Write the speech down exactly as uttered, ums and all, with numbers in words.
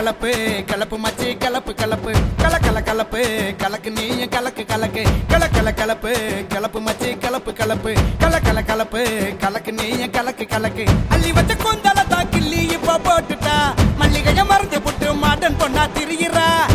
கலப்பு கலப்பு மச்சி கலப்பு கலப்பு கல கல கலப்பு கலக்கு நீ கலக்கு கலக்கு கல கல கலப்பு கலப்பு மச்சி கலப்பு கலப்பு கல கல கலப்பு கலக்கு நீ கலக்கு கலக்கு அள்ளி வச்ச கூந்தல தான் கிள்ளி இப்ப போட்டுட்டா மல்லிகைய மறைஞ்சு புட்டு மாடன் பொண்ணா திரியிறா